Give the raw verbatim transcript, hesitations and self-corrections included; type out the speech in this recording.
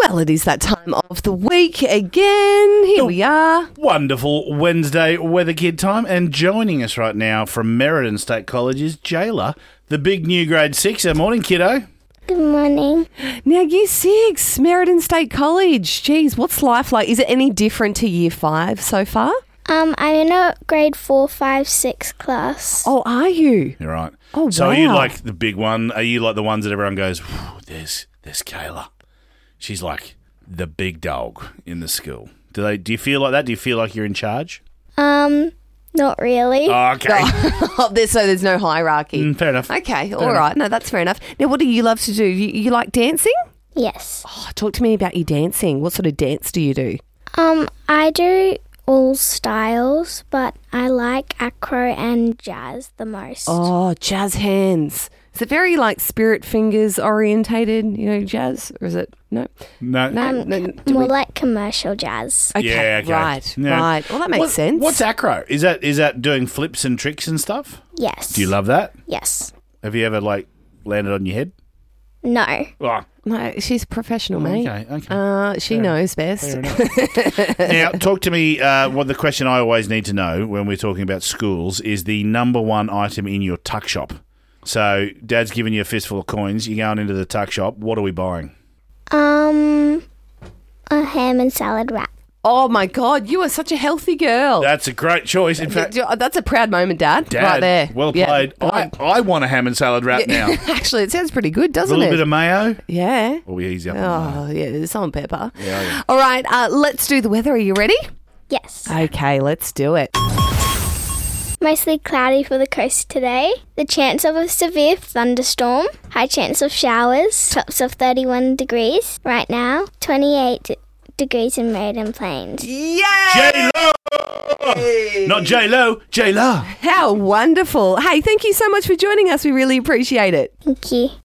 Well, it is that time of the week again. Here we are. Wonderful Wednesday weather kid time. And joining us right now from Merredin State College is Jayla, the big new grade sixer. Morning, kiddo. Good morning. Now, year six, Merredin State College. Geez, what's life like? Is it any different to year five so far? Um, I'm in a grade four, five, six class. Oh, are you? You're right. Oh, so wow. are you like the big one? Are you like the ones that everyone goes, there's there's Kayla. She's like the big dog in the school. Do they? Do you feel like that? Do you feel like you're in charge? Um, not really. Oh, okay. Oh, there's, so there's no hierarchy. Mm, fair enough. Okay, Fair all enough. right. No, that's fair enough. Now, what do you love to do? You, you like dancing? Yes. Oh, talk to me about your dancing. What sort of dance do you do? Um, I do all styles, but I like acro and jazz the most. Oh, jazz hands. Is it very like Spirit Fingers orientated, you know, jazz? Or is it, no? No. No, Um, no, do More we- like commercial jazz. Okay, Yeah, okay. right, Yeah. right. Well, that makes What- sense. What's acro? Is that is that doing flips and tricks and stuff? Yes. Do you love that? Yes. Have you ever like landed on your head? No. Oh, No, she's professional, mate. okay, okay. Uh, she Fair- knows best. Fair enough. Now, talk to me. Uh, what the question I always need to know when we're talking about schools is the number one item in your tuck shop. So, Dad's giving you a fistful of coins. You're going into the tuck shop. What are we buying? Um, a ham and salad wrap. Oh, my God, you are such a healthy girl. That's a great choice. In fact, That's a proud moment, Dad, Dad, right there. well Yeah. played. I, I want a ham and salad wrap now. Actually, it sounds pretty good, A doesn't little it? bit of mayo. yeah. Or we easy up on the mayo. Oh, yeah, salt and pepper. Yeah, yeah. All right, uh, let's do the weather. Are you ready? Yes. Okay, let's do it. Mostly cloudy for the coast today. The chance of a severe thunderstorm. High chance of showers. Tops of thirty-one degrees. Right now, twenty-eight d- degrees in Merredin Plains. Yay! J-Lo! Not J-Lo, J-La. How wonderful. Hey, thank you so much for joining us. We really appreciate it. Thank you.